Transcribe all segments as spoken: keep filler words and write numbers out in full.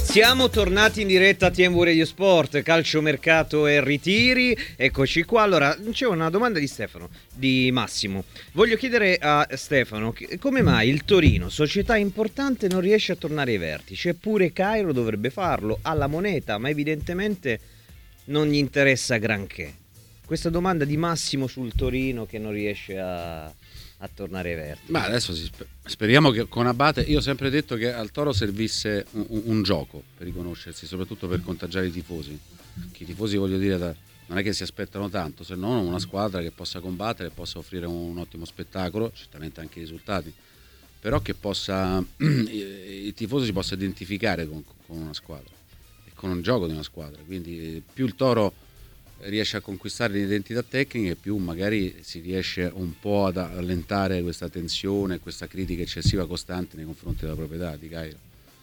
Siamo tornati in diretta a T M W Radio Sport, calciomercato e ritiri. Eccoci qua. Allora, c'è una domanda di Stefano, di Massimo. Voglio chiedere a Stefano come mai il Torino, società importante, non riesce a tornare ai vertici. Eppure Cairo dovrebbe farlo, ha la moneta, ma evidentemente non gli interessa granché. Questa domanda di Massimo sul Torino che non riesce a, a tornare ai vertici. Ma adesso si sper- speriamo che con Abate, io ho sempre detto che al Toro servisse un, un, un gioco per riconoscersi, soprattutto per contagiare i tifosi. Che i tifosi, voglio dire, da, non è che si aspettano tanto, se non una squadra che possa combattere, possa offrire un, un ottimo spettacolo, certamente anche i risultati, però che possa il tifoso si possa identificare con, con una squadra e con un gioco di una squadra. Quindi più il Toro riesce a conquistare l'identità tecnica e più magari si riesce un po' ad allentare questa tensione, questa critica eccessiva costante nei confronti della proprietà di Cairo.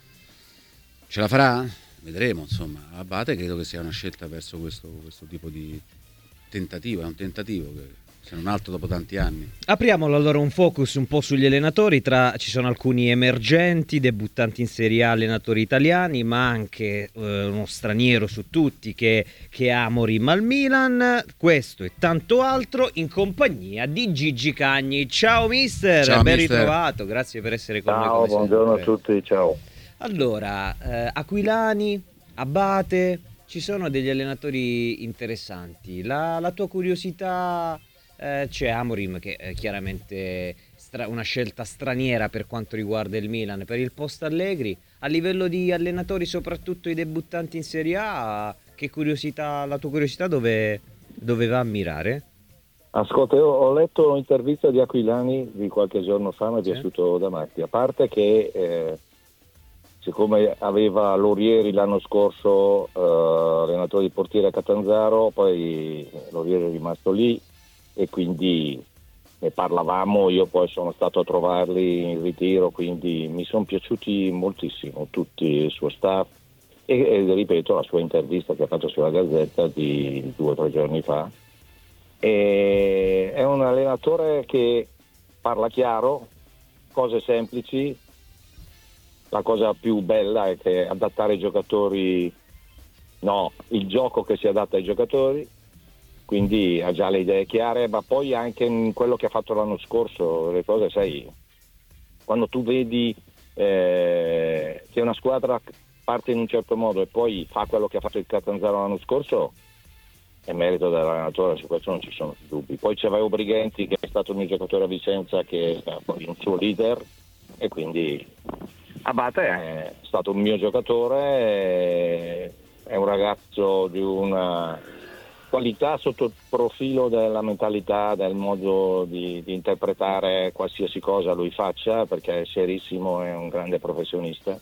Ce la farà? Vedremo, insomma. Abate credo che sia una scelta verso questo, questo tipo di tentativo, è un tentativo che, se non altro, dopo tanti anni. Apriamolo allora un focus un po' sugli allenatori. Tra ci sono alcuni emergenti, debuttanti in Serie A, allenatori italiani, ma anche eh, uno straniero su tutti che, che è Amorim al Milan. Questo e tanto altro in compagnia di Gigi Cagni. Ciao mister, ciao, ben mister. ritrovato, grazie per essere con ciao, noi. Come buongiorno sempre. a tutti, ciao. Allora, eh, Aquilani, Abate, ci sono degli allenatori interessanti. La, la tua curiosità... Eh, c'è Amorim che è chiaramente stra- una scelta straniera per quanto riguarda il Milan per il post Allegri. A livello di allenatori, soprattutto i debuttanti in Serie A, che curiosità, la tua curiosità dove, dove va a mirare? Ascolta, io ho letto un'intervista di Aquilani di qualche giorno fa, mi è Sì. piaciuto da matti, a parte che eh, siccome aveva Lorieri l'anno scorso eh, allenatore di portiere a Catanzaro, poi Lorieri è rimasto lì e quindi ne parlavamo, io poi sono stato a trovarli in ritiro, quindi mi sono piaciuti moltissimo tutti, il suo staff e, e ripeto la sua intervista che ha fatto sulla Gazzetta di due o tre giorni fa. E è un allenatore che parla chiaro, cose semplici, la cosa più bella è che adattare i giocatori, no, il gioco che si adatta ai giocatori, quindi ha già le idee chiare, ma poi anche in quello che ha fatto l'anno scorso, le cose, sai, quando tu vedi eh, che una squadra parte in un certo modo e poi fa quello che ha fatto il Catanzaro l'anno scorso, è merito dell'allenatore, su questo non ci sono dubbi. Poi c'aveva Brighenti che è stato il mio giocatore a Vicenza, che è poi un suo leader, e quindi Abate è stato un mio giocatore, è un ragazzo di una qualità sotto il profilo della mentalità, del modo di, di interpretare qualsiasi cosa lui faccia, perché è serissimo, è un grande professionista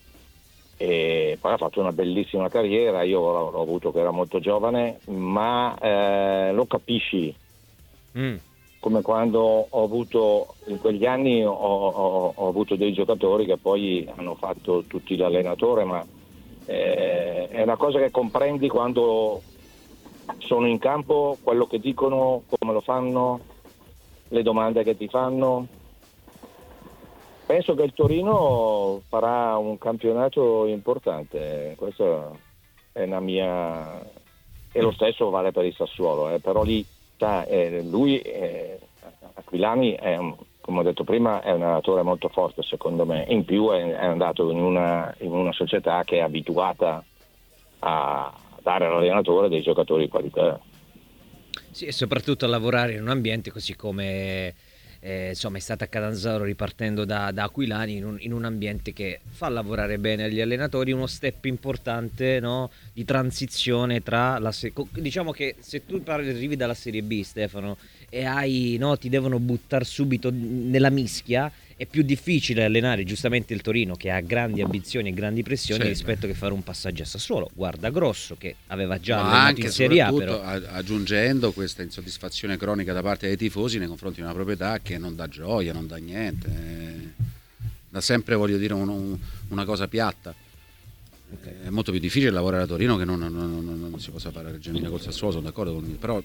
e poi ha fatto una bellissima carriera. Io l'ho, l'ho avuto che era molto giovane, ma eh, lo capisci mm. come quando ho avuto in quegli anni ho, ho, ho avuto dei giocatori che poi hanno fatto tutti l'allenatore, ma eh, è una cosa che comprendi quando sono in campo, quello che dicono, come lo fanno, le domande che ti fanno. Penso che il Torino farà un campionato importante, questa è una mia, e lo stesso vale per il Sassuolo, eh. Però lì sa, eh, lui eh, Aquilani è un, come ho detto prima, è un allenatore molto forte secondo me, in più è, è andato in una, in una società che è abituata a dare all'allenatore dei giocatori di qualità. Sì, e soprattutto a lavorare in un ambiente così come eh, insomma è stata a Catanzaro, ripartendo da, da Aquilani, in un, in un ambiente che fa lavorare bene agli allenatori, uno step importante, no, di transizione tra la se- diciamo che se tu parli, arrivi dalla Serie B, Stefano, e hai, no, ti devono buttare subito nella mischia, è più difficile allenare giustamente il Torino, che ha grandi ambizioni e grandi pressioni, sì, rispetto che fare un passaggio a Sassuolo. Guarda Grosso, che aveva già ma allenato anche in Serie A, però aggiungendo questa insoddisfazione cronica da parte dei tifosi nei confronti di una proprietà che non dà gioia, non dà niente, eh, da sempre, voglio dire, un, una cosa piatta. Okay. È molto più difficile lavorare a Torino che non, non, non, non si possa fare a Reggio Emilia col Sassuolo, sono d'accordo con me, però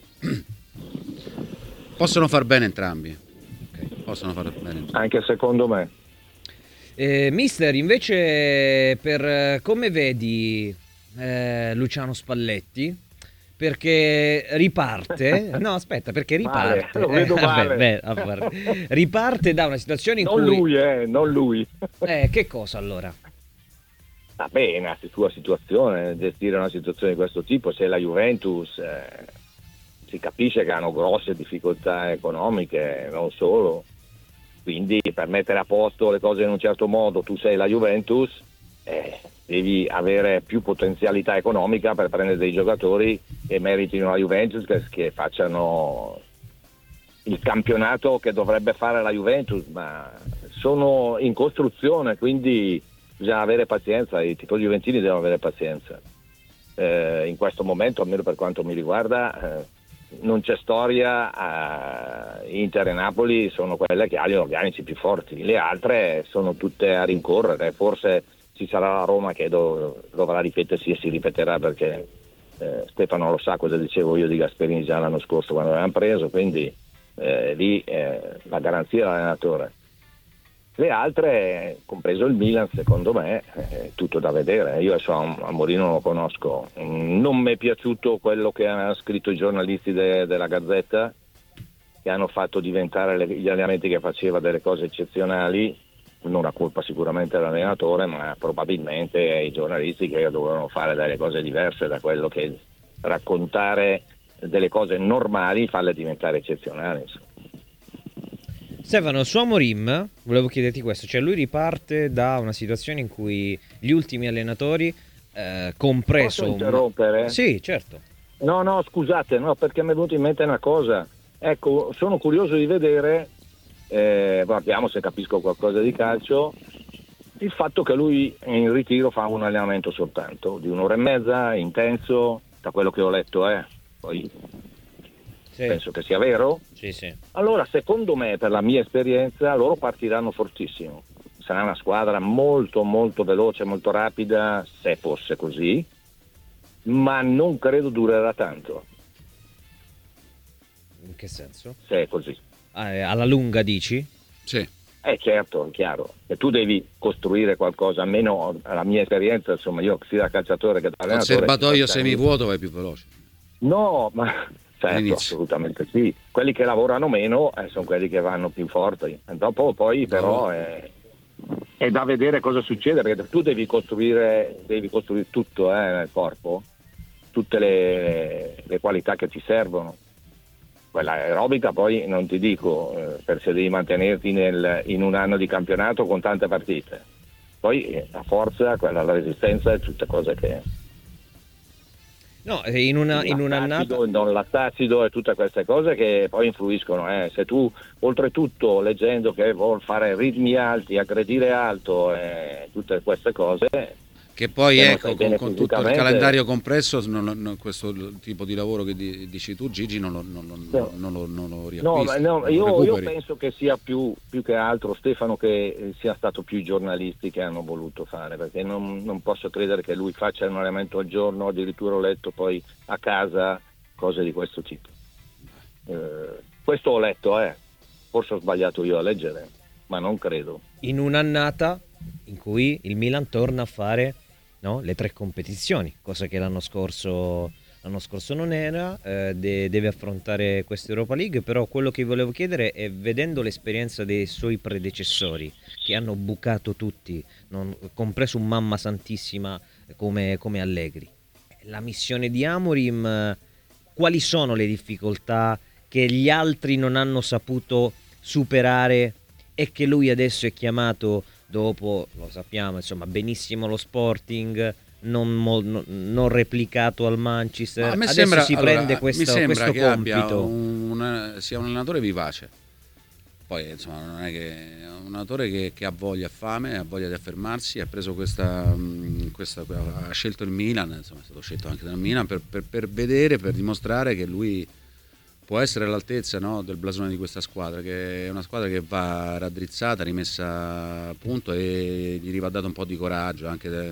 possono far bene entrambi. Okay. Possono fare bene entrambi. Anche secondo me. Eh, mister, invece, per eh, come vedi eh, Luciano Spalletti? Perché riparte, no aspetta, perché Male, riparte, lo vedo eh, vabbè, male. beh, a parte. Riparte da una situazione in Non cui, lui, eh, non lui. eh, che cosa allora? Va bene, è una sua situazione, gestire una situazione di questo tipo, se la Juventus eh, si capisce che hanno grosse difficoltà economiche, non solo, quindi per mettere a posto le cose in un certo modo, tu sei la Juventus, eh, devi avere più potenzialità economica per prendere dei giocatori che meritino la Juventus, che, che facciano il campionato che dovrebbe fare la Juventus, ma sono in costruzione, quindi bisogna avere pazienza, i tifosi juventini devono avere pazienza. Eh, in questo momento, almeno per quanto mi riguarda, eh, non c'è storia, eh, Inter e Napoli sono quelle che hanno gli organici più forti, le altre sono tutte a rincorrere, forse ci sarà la Roma che do, dovrà ripetersi e si ripeterà, perché eh, Stefano lo sa cosa dicevo io di Gasperini già l'anno scorso quando l'avevamo preso, quindi eh, lì eh, la garanzia dell'allenatore. Le altre, compreso il Milan, secondo me è tutto da vedere. Io adesso a Mourinho non lo conosco, non mi è piaciuto quello che hanno scritto i giornalisti de- della Gazzetta, che hanno fatto diventare le- gli allenamenti che faceva delle cose eccezionali, non la colpa sicuramente dell'allenatore, ma probabilmente i giornalisti che dovevano fare delle cose diverse da quello che raccontare delle cose normali, farle diventare eccezionali. Insomma. Stefano, su Amorim, volevo chiederti questo, cioè lui riparte da una situazione in cui gli ultimi allenatori, eh, compreso... Posso interrompere? Un... Sì, certo. No, no, scusate, no, perché mi è venuta in mente una cosa. Ecco, sono curioso di vedere, eh, guardiamo se capisco qualcosa di calcio, il fatto che lui in ritiro fa un allenamento soltanto, di un'ora e mezza, intenso, da quello che ho letto, eh. Poi Sì. penso che sia vero. Sì, sì. Allora, secondo me, per la mia esperienza, loro partiranno fortissimo. Sarà una squadra molto, molto veloce, molto rapida, se fosse così, ma non credo durerà tanto, In che senso? se è così. Ah, eh, alla lunga dici? Sì. Eh certo, è chiaro, e tu devi costruire qualcosa, almeno la mia esperienza, insomma, io sia da calciatore che da Col allenatore. serbatoio semivuoto vai più veloce. No, ma certo, All'inizio. assolutamente sì. Quelli che lavorano meno eh, sono quelli che vanno più forti. E dopo poi però No. è, è da vedere cosa succede, perché tu devi costruire, devi costruire tutto eh, nel corpo, tutte le, le qualità che ti servono. Quella aerobica poi non ti dico, eh, per se devi mantenerti nel, in un anno di campionato con tante partite. Poi eh, la forza, quella, la resistenza e tutte cose che... No, eh, in una in un'annata... Lattacido, il non lattacido e tutte queste cose che poi influiscono. Eh. Se tu, oltretutto, leggendo che vuol fare ritmi alti, aggredire alto e tutte queste cose... Che poi Se non ecco, stai con, bene con tutto il fisicamente- calendario compresso, non- non- questo tipo di lavoro che di- dici tu, Gigi, non lo, non, non- No. non lo, non lo No, riacquisti, ma no, non lo io, io recuperi. penso che sia più, più che altro, Stefano, che eh, sia stato più i giornalisti che hanno voluto fare, perché non, non posso credere che lui faccia un allenamento al giorno, addirittura ho letto poi a casa, cose di questo tipo. Eh, questo ho letto, eh. Forse ho sbagliato io a leggere, ma non credo. in un'annata in cui il Milan torna a fare, no, le tre competizioni, cosa che l'anno scorso, l'anno scorso non era, eh, de- deve affrontare questa Europa League, però quello che volevo chiedere è, vedendo l'esperienza dei suoi predecessori, che hanno bucato tutti, non- compreso un mamma santissima come, come Allegri, la missione di Amorim, eh, quali sono le difficoltà che gli altri non hanno saputo superare e che lui adesso è chiamato, dopo, lo sappiamo, insomma, benissimo lo Sporting, non, mo- no- non replicato al Manchester, Ma a me adesso sembra, si allora, prende questo, mi sembra questo che abbia compito. un, sia un allenatore vivace. Poi insomma non è che è un allenatore che, che ha voglia, ha fame, ha voglia di affermarsi, ha preso questa, mh, questa ha scelto il Milan, insomma è stato scelto anche dal Milan per, per, per vedere, per dimostrare che lui può essere all'altezza, no, del blasone di questa squadra, che è una squadra che va raddrizzata, rimessa a punto, e gli va dato un po' di coraggio, anche de,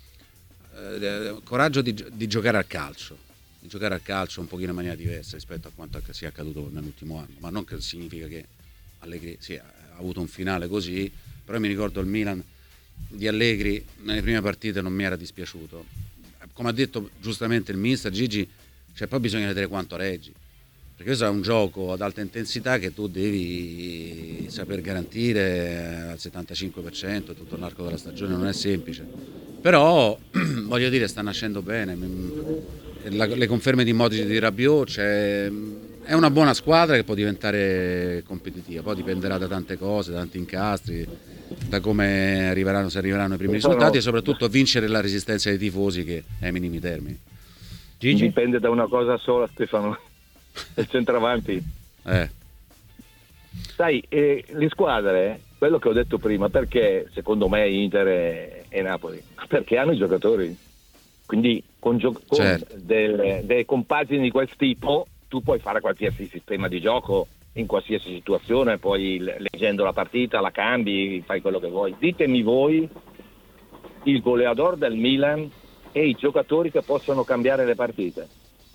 de, coraggio di, di giocare al calcio, di giocare al calcio un pochino in maniera diversa rispetto a quanto sia accaduto nell'ultimo anno, ma non che significa che Allegri sì, ha avuto un finale così, però mi ricordo il Milan di Allegri nelle prime partite non mi era dispiaciuto. Come ha detto giustamente il mister Gigi, cioè poi bisogna vedere quanto reggi, perché questo è un gioco ad alta intensità che tu devi saper garantire al settantacinque per cento tutto l'arco della stagione, non è semplice, però voglio dire, sta nascendo bene. La, le conferme di Modric e di Rabiot, cioè, è una buona squadra che può diventare competitiva, poi dipenderà da tante cose, da tanti incastri, da come arriveranno, se arriveranno i primi risultati, e soprattutto vincere la resistenza dei tifosi, che è ai minimi termini. Gigi? Dipende da una cosa sola, Stefano, il centravanti. Eh. Sai, eh, le squadre, quello che ho detto prima, perché secondo me Inter e, e Napoli, perché hanno i giocatori, quindi con, gio- con Certo. delle, delle compagini di quel tipo tu puoi fare qualsiasi sistema di gioco in qualsiasi situazione, poi leggendo la partita la cambi, fai quello che vuoi. Ditemi voi il goleador del Milan e i giocatori che possono cambiare le partite.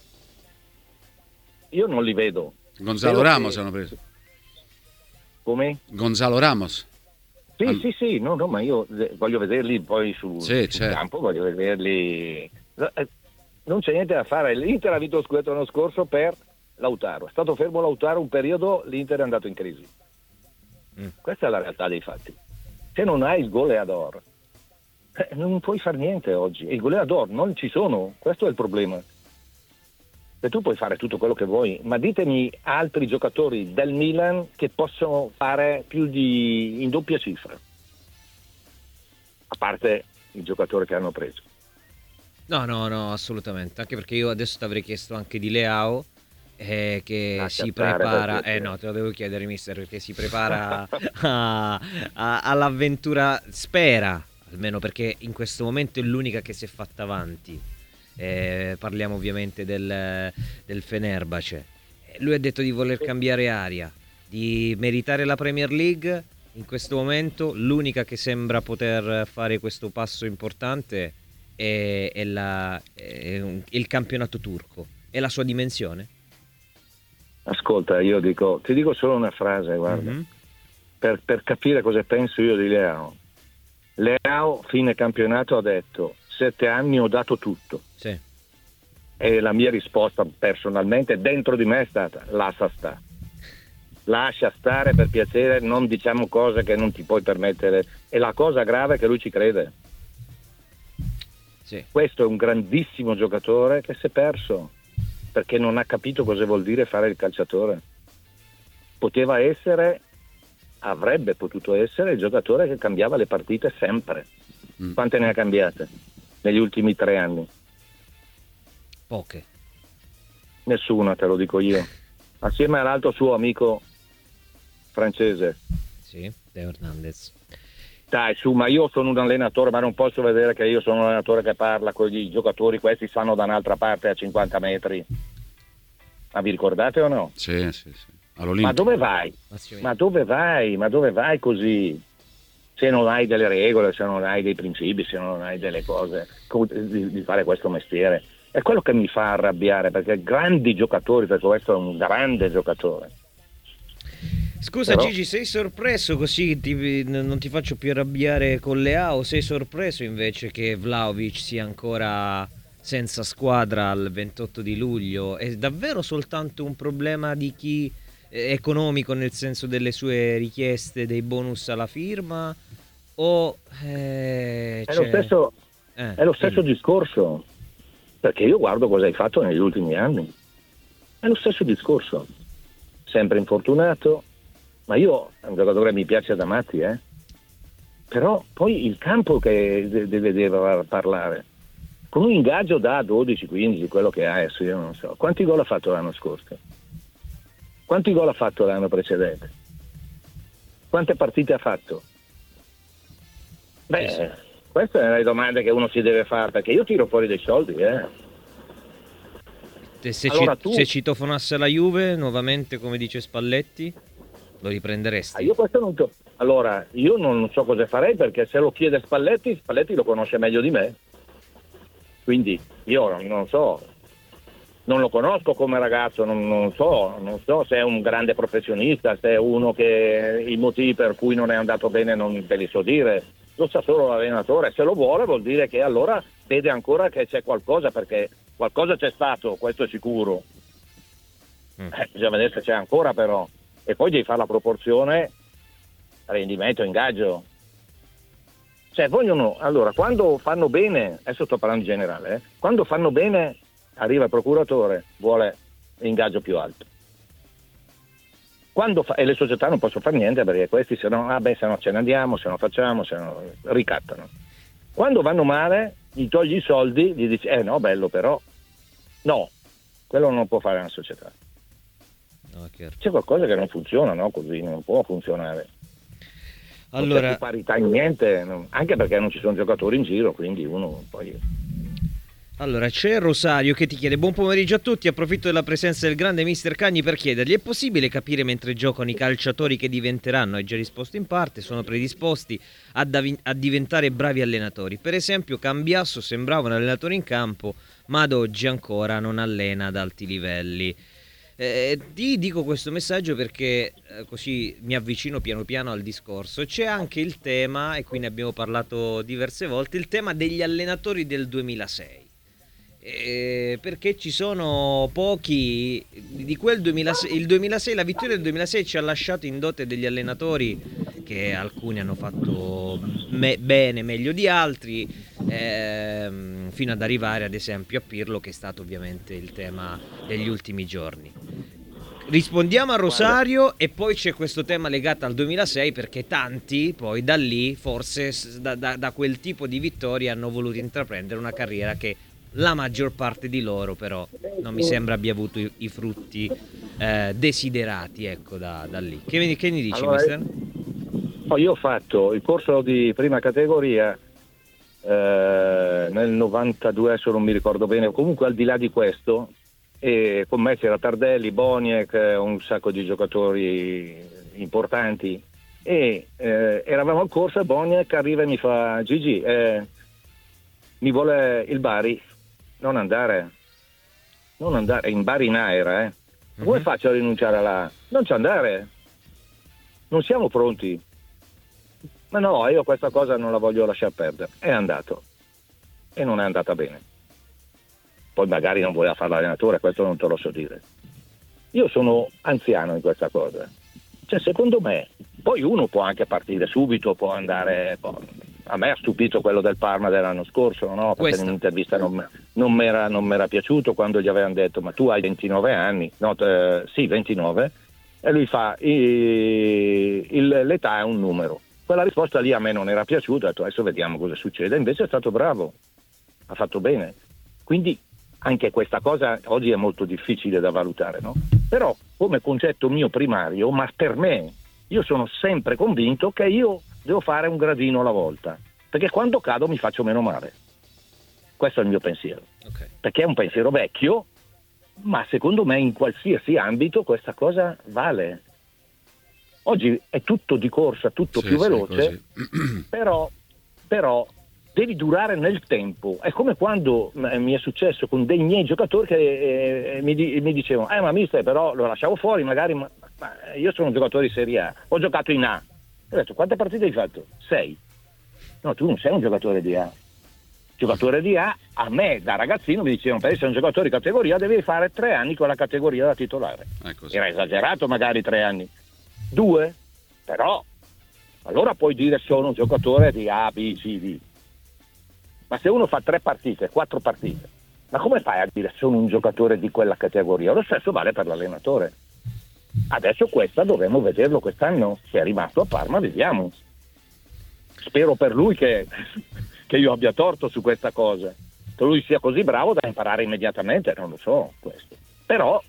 Io non li vedo. Gonzalo Vedo Ramos che- hanno preso. Come? Gonzalo Ramos. Sì, All- sì, sì, no, no, ma io eh, voglio vederli poi su, Sì, sul certo. campo, voglio vederli. Eh, Non c'è niente da fare. L'Inter ha vinto lo scudetto l'anno scorso per Lautaro. È stato fermo Lautaro un periodo, l'Inter è andato in crisi. Mm. Questa è la realtà dei fatti. Se non hai il goleador, eh, non puoi fare niente oggi. E il goleador non ci sono, questo è il problema. E tu puoi fare tutto quello che vuoi, ma ditemi altri giocatori del Milan che possono fare più di in doppia cifra, a parte il giocatore che hanno preso. No, no, no, assolutamente. Anche perché io adesso ti avrei chiesto anche di Leao, eh, che Lascia si stare, prepara. perché- Eh no, te lo devo chiedere, mister, perché si prepara a- a- all'avventura. Spera, almeno perché in questo momento è l'unica che si è fatta avanti. Eh, parliamo ovviamente del, del Fenerbahce. Eh, Lui ha detto di voler cambiare aria, di meritare la Premier League. In questo momento l'unica che sembra poter fare questo passo importante è, è la- è un- il campionato turco. È la sua dimensione? Ascolta, io dico, ti dico solo una frase, guarda, Mhm. per, per capire cosa penso io di Leao. Leao, fine campionato, ha detto: sette anni ho dato tutto. Sì. E la mia risposta personalmente dentro di me è stata: lascia stare. Lascia stare, per piacere, non diciamo cose che non ti puoi permettere. E la cosa grave è che lui ci crede. Sì. Questo è un grandissimo giocatore che si è perso perché non ha capito cosa vuol dire fare il calciatore. Poteva essere, avrebbe potuto essere il giocatore che cambiava le partite sempre. Mm. Quante ne ha cambiate negli ultimi tre anni? Poche. Nessuna, te lo dico io. Assieme all'altro suo amico francese. Sì, Teo Hernandez. Dai, su, ma io sono un allenatore, ma non posso vedere che io sono un allenatore che parla con i giocatori, questi stanno da un'altra parte a cinquanta metri. Ma vi ricordate o no? Sì, sì, sì. Ma All'Olimpia. dove vai? Massimo. Ma dove vai? Ma dove vai così? Se non hai delle regole, se non hai dei principi, se non hai delle cose, come- di, di fare questo mestiere. È quello che mi fa arrabbiare, perché grandi giocatori, perché questo è un grande giocatore. Scusa Però- Gigi, sei sorpreso così ti- n- non ti faccio più arrabbiare con Leao? Sei sorpreso invece che Vlahovic sia ancora senza squadra al ventotto di luglio? È davvero soltanto un problema di chi eh, economico, nel senso delle sue richieste, dei bonus alla firma? O eh, È lo c'è- stesso, eh, è lo stesso dimmi. discorso, perché io guardo cosa hai fatto negli ultimi anni. È lo stesso discorso. Sempre infortunato, ma io è un giocatore che mi piace da matti, eh. Però poi il campo che de- deve, deve parlare. Con un ingaggio da dodici quindici, quello che ha adesso, io non so. Quanti gol ha fatto l'anno scorso? Quanti gol ha fatto l'anno precedente? Quante partite ha fatto? Beh, Sì, sì. queste sono le domande che uno si deve fare, perché io tiro fuori dei soldi, eh. Se, se Allora ci- tu- se citofonasse la Juve nuovamente, come dice Spalletti, lo Ah, riprenderesti? io questo non to- allora, io non so cosa farei, perché se lo chiede Spalletti, Spalletti lo conosce meglio di me. Quindi io non, non so, non lo conosco come ragazzo, non, non so, non so se è un grande professionista, se è uno che i motivi per cui non è andato bene non te li so dire. lo sa solo l'allenatore. Se lo vuole vuol dire che allora vede ancora che c'è qualcosa, perché qualcosa c'è stato, questo è sicuro. Eh, bisogna vedere se c'è ancora, però. E poi devi fare la proporzione rendimento ingaggio. Cioè vogliono, allora, quando fanno bene, adesso sto parlando in generale, eh, quando fanno bene arriva il procuratore, vuole l'ingaggio più alto. Quando fa, e le società non possono fare niente, perché questi se no, ah beh, se no ce ne andiamo, se no facciamo, se no ricattano. Quando vanno male, gli togli i soldi, gli dici, eh no, bello però. No, quello non può fare una società. No, c'è qualcosa che non funziona, no? Così non può funzionare. Allora, non c'è più parità in niente, no? Anche perché non ci sono giocatori in giro, quindi uno poi... Allora, c'è Rosario che ti chiede: buon pomeriggio a tutti, approfitto della presenza del grande mister Cagni per chiedergli: è possibile capire mentre giocano i calciatori che diventeranno? Hai già risposto in parte, sono predisposti a, davi- a diventare bravi allenatori. Per esempio Cambiasso sembrava un allenatore in campo, ma ad oggi ancora non allena ad alti livelli. Eh, ti dico questo messaggio perché eh, così mi avvicino piano piano al discorso. C'è anche il tema, e qui ne abbiamo parlato diverse volte, il tema degli allenatori del duemilasei. Eh, perché ci sono pochi di quel duemilasei, il duemilasei, la vittoria del duemilasei ci ha lasciato in dote degli allenatori che alcuni hanno fatto me- bene, meglio di altri, ehm, fino ad arrivare ad esempio a Pirlo, che è stato ovviamente il tema degli ultimi giorni. Rispondiamo a Rosario e poi c'è questo tema legato al duemilasei, perché tanti poi da lì, forse da, da, da quel tipo di vittoria, hanno voluto intraprendere una carriera che la maggior parte di loro però non mi sembra abbia avuto i, i frutti eh, desiderati, ecco, da, da lì. Che, mi- che ne dici, allora, mister? Oh, io ho fatto il corso di prima categoria eh, nel novantadue, adesso non mi ricordo bene, comunque al di là di questo, e con me c'era Tardelli, Boniek, un sacco di giocatori importanti, e eh, eravamo al corso e Boniek arriva e mi fa: Gigi, eh, mi vuole il Bari. Non andare, non andare, in Bari in era, eh. Come Mhm. faccio a rinunciare là? Non ci andare, non siamo pronti. Ma no, io questa cosa non la voglio lasciare perdere. È andato e non è andata bene. Poi magari non voleva fare l'allenatore, questo non te lo so dire. Io sono anziano in questa cosa. Cioè, secondo me, poi uno può anche partire subito, può andare... Può... A me ha stupito quello del Parma dell'anno scorso, no? Perché Questo. in un'intervista non, non mi era non m'era piaciuto quando gli avevano detto: ma tu hai ventinove anni, no, eh, sì, ventinove, e lui fa: il, il, l'età è un numero. Quella risposta lì a me non era piaciuta, ho detto adesso vediamo cosa succede. Invece è stato bravo, ha fatto bene. Quindi anche questa cosa oggi è molto difficile da valutare, no? Però come concetto mio primario, ma per me, io sono sempre convinto che io devo fare un gradino alla volta, perché quando cado mi faccio meno male. Questo è il mio pensiero. Okay. Perché è un pensiero vecchio, ma secondo me in qualsiasi ambito questa cosa vale. Oggi è tutto di corsa, tutto Sì, più sì, veloce, così. però, però devi durare nel tempo. È come quando eh, mi è successo con dei miei giocatori che eh, mi, di- mi dicevano: eh ma mister, però lo lasciavo fuori magari, ma, ma io sono un giocatore di Serie A, ho giocato in A. Ho detto: quante partite hai fatto? Sei. No, tu non sei un giocatore di A. Giocatore di A, a me da ragazzino mi dicevano: per essere un giocatore di categoria devi fare tre anni con la categoria da titolare. È così. Era esagerato magari tre anni. Due? Però allora puoi dire sono un giocatore di A, B, C, D. Ma se uno fa tre partite, quattro partite, ma come fai a dire sono un giocatore di quella categoria? Lo stesso vale per l'allenatore. Adesso questa dovremmo vederlo quest'anno, se è rimasto a Parma, vediamo. Spero per lui che, che io abbia torto su questa cosa, che lui sia così bravo da imparare immediatamente, non lo so questo. Però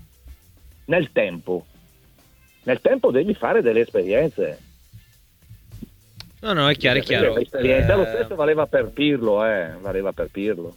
nel tempo, nel tempo devi fare delle esperienze. No, no, è chiaro, è chiaro. L'esperienza, lo Eh, stesso valeva per Pirlo, eh, valeva per Pirlo.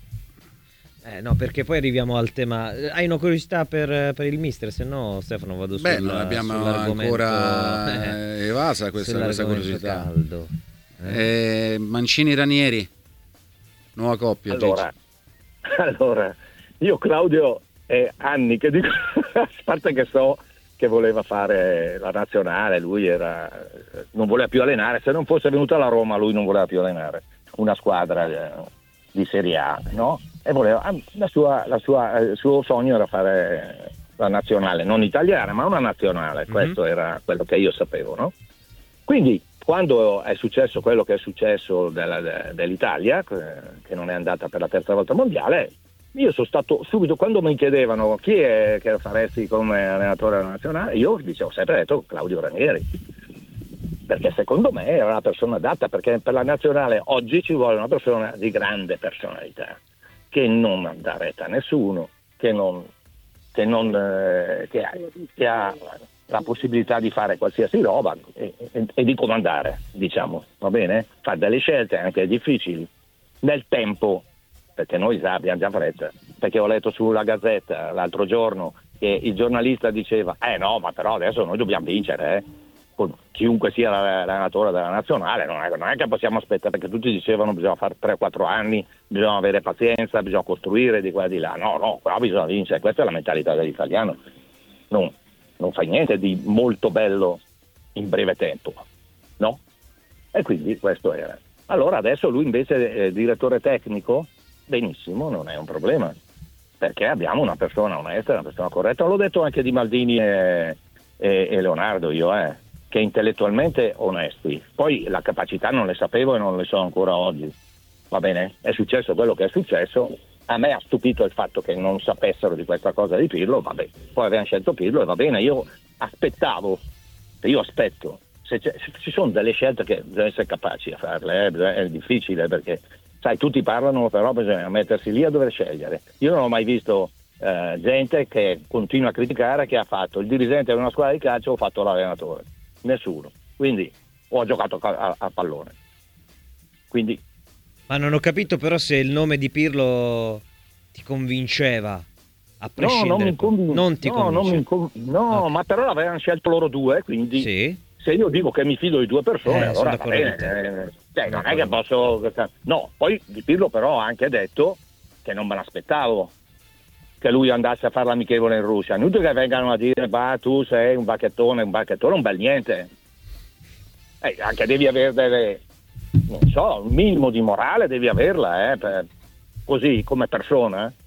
eh, no, perché poi arriviamo al tema. eh, Hai una curiosità per, per il mister? Se no, Stefano, vado Beh, sul, non abbiamo sull'argomento, ancora eh, evasa questa, questa sull'argomento curiosità. caldo. Eh. Eh, Mancini Ranieri, nuova coppia. Allora, allora, io Claudio è anni che dico, a parte che so che voleva fare la nazionale, lui era, non voleva più allenare, se non fosse venuto alla Roma lui non voleva più allenare una squadra eh, di Serie A, no? E voleva, la sua, la sua, il suo sogno era fare la nazionale, non italiana ma una nazionale, mm-hmm. Questo era quello che io sapevo, no? Quindi quando è successo quello che è successo della, dell'Italia, che non è andata per la terza volta mondiale, io sono stato subito, quando mi chiedevano chi è che faresti come allenatore della nazionale, io dicevo sempre detto Claudio Ranieri, perché secondo me era la persona adatta, perché per la nazionale oggi ci vuole una persona di grande personalità, che non dà retta a nessuno, che non, che non eh, che ha, che ha la possibilità di fare qualsiasi roba e, e, e di comandare, diciamo, va bene? Fa delle scelte anche difficili nel tempo, perché noi sa, abbiamo già fretta, perché ho letto sulla Gazzetta l'altro giorno che il giornalista diceva eh no, ma però adesso noi dobbiamo vincere, eh? Con chiunque sia l'allenatore della nazionale, non è, non è che possiamo aspettare, perché tutti dicevano bisogna fare tre quattro anni, bisogna avere pazienza, bisogna costruire di qua e di là, no no, però bisogna vincere, questa è la mentalità dell'italiano, non, non fai niente di molto bello in breve tempo, no? E quindi questo era. Allora adesso lui invece è direttore tecnico, benissimo, non è un problema, perché abbiamo una persona onesta, una persona corretta. L'ho detto anche di Maldini e, e, e Leonardo io, eh, che intellettualmente onesti. Poi la capacità non le sapevo e non le so ancora oggi. Va bene? È successo quello che è successo. A me ha stupito il fatto che non sapessero di questa cosa di Pirlo, vabbè. Poi avevano scelto Pirlo e va bene, io aspettavo, io aspetto. Se, se ci sono delle scelte che bisogna essere capaci a farle, eh, è difficile perché sai, tutti parlano, però bisogna mettersi lì a dover scegliere. Io non ho mai visto eh, gente che continua a criticare che ha fatto il dirigente di una squadra di calcio o fatto l'allenatore. Nessuno. Quindi ho giocato a, a, a pallone. Quindi. Ma non ho capito però se il nome di Pirlo ti convinceva, a prescindere. No, non mi convin- non ti no, non mi con- no okay. Ma però avevano scelto loro due, quindi sì. Se io dico che mi fido di due persone, eh, allora va bene. Eh, cioè, non è che posso. No, poi di Pirlo però ha anche detto che non me l'aspettavo che lui andasse a fare l'amichevole in Russia. Inutile che vengano a dire bah, tu sei un bacchettone, un bacchettone, un bel niente. Eh, anche devi avere delle, non so, un minimo di morale devi averla, eh, per, così come persona. Eh.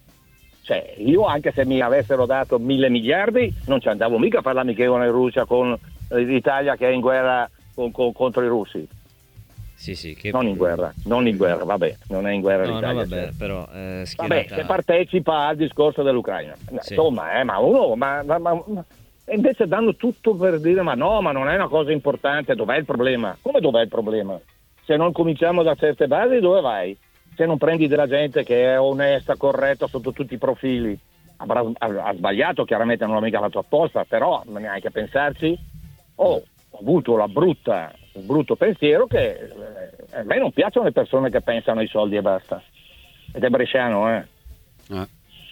Cioè, io anche se mi avessero dato mille miliardi non ci andavo mica a fare l'amichevole in Russia con l'Italia che è in guerra con, con, contro i russi. Sì, sì, che... non in guerra, non in guerra, vabbè, non è in guerra no, l'Italia. No, vabbè, cioè. però eh, schierata... Vabbè, se partecipa al discorso dell'Ucraina. Sì. Insomma, eh, ma uno ma, ma, ma, ma invece danno tutto per dire ma no, ma non è una cosa importante, dov'è il problema? Come dov'è il problema? Se non cominciamo da certe basi, dove vai? Se non prendi della gente che è onesta, corretta sotto tutti i profili, avrà, ha, ha sbagliato, chiaramente non l'ha mica fatto apposta, però neanche a pensarci. Oh, ho avuto la brutta, il brutto pensiero che eh, a me non piacciono le persone che pensano ai soldi e basta. Ed è bresciano, eh. Ah.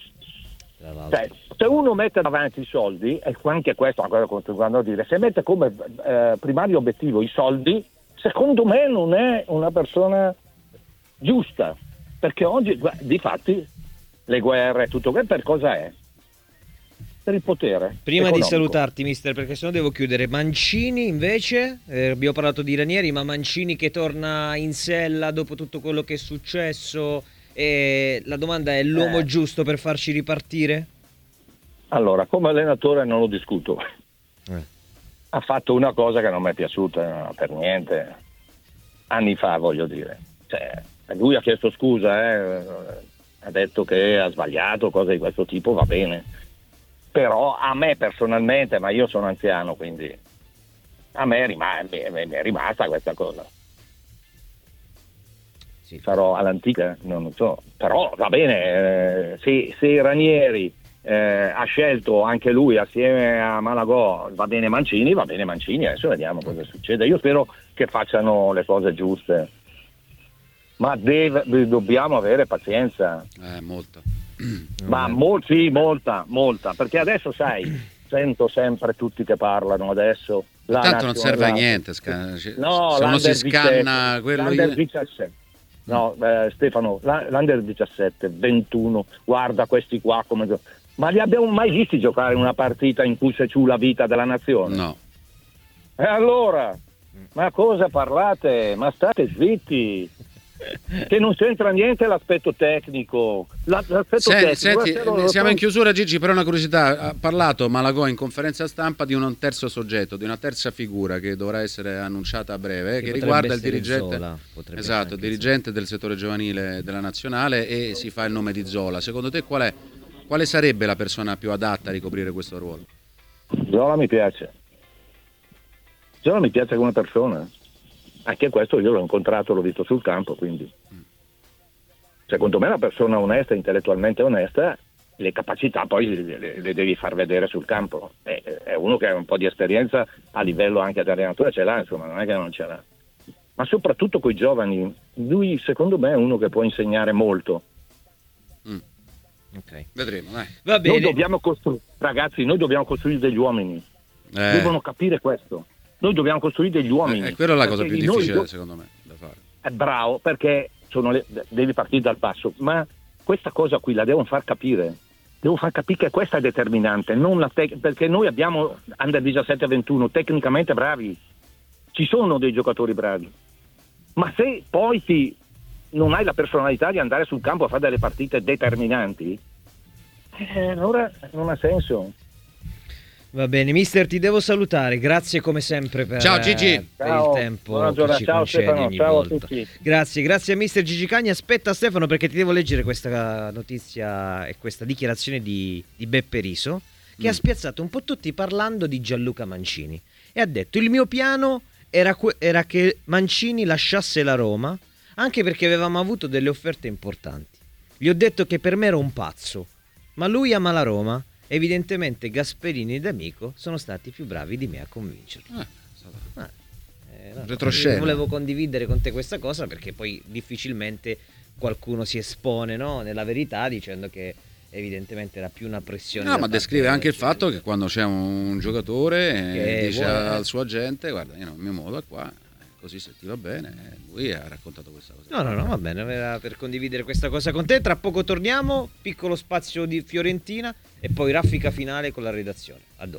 Cioè, se uno mette davanti i soldi, e anche questo è una cosa che continuando a dire, se mette come eh, primario obiettivo i soldi, secondo me non è una persona giusta, perché oggi difatti le guerre tutto che per cosa è? Per il potere. Prima economico. Di salutarti mister, perché sennò devo chiudere, Mancini invece, eh, abbiamo parlato di Ranieri, ma Mancini che torna in sella dopo tutto quello che è successo, e la domanda è l'uomo eh. giusto per farci ripartire? Allora, come allenatore non lo discuto, eh. ha fatto una cosa che non mi è piaciuta no, per niente, anni fa voglio dire, cioè, lui ha chiesto scusa, eh, ha detto che ha sbagliato, cose di questo tipo, va bene, però a me personalmente, ma io sono anziano, quindi a me è, rim- mi è rimasta questa cosa. Sì. Sarò all'antica, non so, però va bene, eh, se, se Ranieri eh, ha scelto anche lui assieme a Malagò, va bene Mancini, va bene Mancini, adesso vediamo cosa succede. Io spero che facciano le cose giuste, ma deve, dobbiamo avere pazienza. Eh, molta. Ma mol- sì, molta, molta, perché adesso sai, sento sempre tutti che parlano adesso. La tanto non serve a la... niente, scan- no, se uno si scanna diciassette, quello l'Under io... diciassette. No, eh, Stefano, l'Under diciassette, ventuno, guarda questi qua come Ma li abbiamo mai visti giocare in una partita in cui c'è giù la vita della nazione? No. E allora? Ma cosa parlate? Ma state zitti! Che non c'entra niente l'aspetto tecnico. L'aspetto Senti, tecnico senti, lo- lo- siamo lo- in chiusura, Gigi, però una curiosità. Ha parlato Malagò in conferenza stampa di un terzo soggetto, di una terza figura che dovrà essere annunciata a breve, eh, che potrebbe riguarda il essere dirigente, Zola, potrebbe esatto, essere il anche dirigente del settore giovanile della nazionale, e si fa il nome di Zola. Secondo te qual è, quale sarebbe la persona più adatta a ricoprire questo ruolo? Zola mi piace. Zola mi piace come persona. Anche questo io l'ho incontrato, l'ho visto sul campo, quindi secondo me è una persona onesta, intellettualmente onesta, le capacità poi le, le- le devi far vedere sul campo. È, è uno che ha un po' di esperienza a livello anche di allenatore, ce l'ha, insomma, non è che non ce l'ha. Ma soprattutto con i giovani, lui secondo me è uno che può insegnare molto. Ok. Vedremo, dai. Va Noi bene. dobbiamo costruire, ragazzi, noi dobbiamo costruire degli uomini, Eh, devono capire questo. Noi dobbiamo costruire degli uomini. è quella la cosa Perché più noi difficile, do- secondo me, da fare. È bravo, perché sono le- devi partire dal basso, ma questa cosa qui la devono far capire. Devo far capire che questa è determinante, non la tec- perché noi abbiamo under diciassette ventuno tecnicamente bravi, ci sono dei giocatori bravi, ma se poi ti, non hai la personalità di andare sul campo a fare delle partite determinanti, eh, allora non ha senso. Va bene, mister, ti devo salutare. Grazie come sempre per, Ciao, Gigi. eh, per Ciao, il tempo buona che giornata. ci Ciao, concedi Stefano, ogni ciao a volta. tutti. Grazie, grazie a mister Gigi Cagni. Aspetta Stefano, perché ti devo leggere questa notizia e questa dichiarazione di, di Beppe Riso, che Mm. ha spiazzato un po' tutti parlando di Gianluca Mancini. E ha detto: il mio piano era, que- era che Mancini lasciasse la Roma, anche perché avevamo avuto delle offerte importanti. Gli ho detto che per me era un pazzo, ma lui ama la Roma. Evidentemente Gasperini ed Amico sono stati più bravi di me a convincerlo. Eh, è stato- Ah, eh, no, Retroscena. volevo condividere con te questa cosa, perché poi difficilmente qualcuno si espone, no, nella verità, dicendo che evidentemente era più una pressione. No, da ma parte descrive della anche il Nazionale. fatto che quando c'è un giocatore eh, Che dice vuole- al suo agente: guarda, io non, il mio modo è qua, così se ti va bene. eh, Lui ha raccontato questa cosa. No, no, no, va bene, era per condividere questa cosa con te. Tra poco torniamo, piccolo spazio di Fiorentina e poi raffica finale con la redazione. A dopo.